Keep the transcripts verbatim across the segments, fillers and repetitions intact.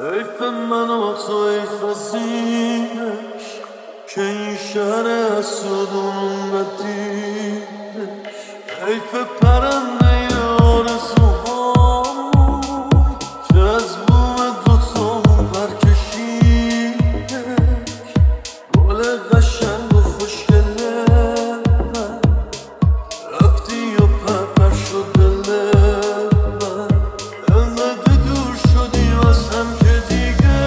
حیف من و تو حیف از اینش که این شهر اسدون بدیدش. حیف پرنده آرزوهامون که از بوم دوتامون برکشیدش. گل قشنگ و خوشگله من رفتی و پرپر شد دل من. انقدر دور شدی واسم که دیگه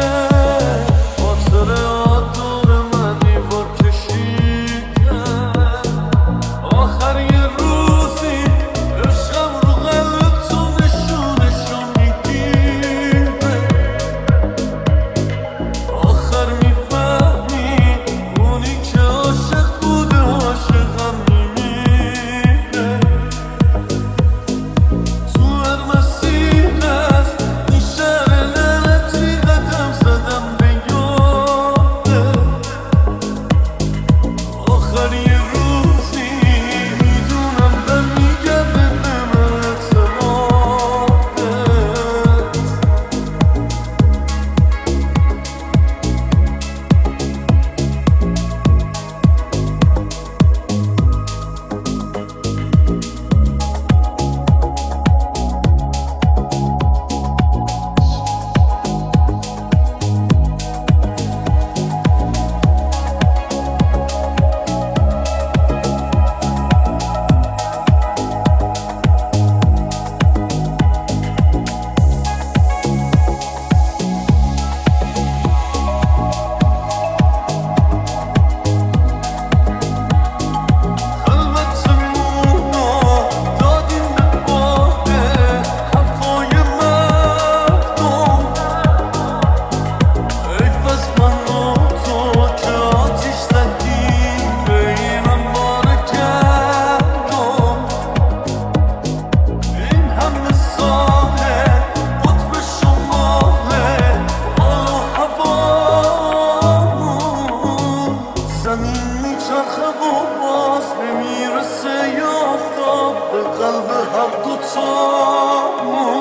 خاطرات دور من دیوار کشیدن. آخر یه روزی عشقم رو قلب تو نشونشو میگیره. آخر میفهمی اونی که عاشق بوده عاشقم میمیره. تو هر مسیر است این شهر لعنتی قدم زدم به یادت. آخر یه روزی میدونم برمیگرده به من اعتمادت. میچرخه و باز نمیرسه یه آفتاب به قلب هر دوتامون.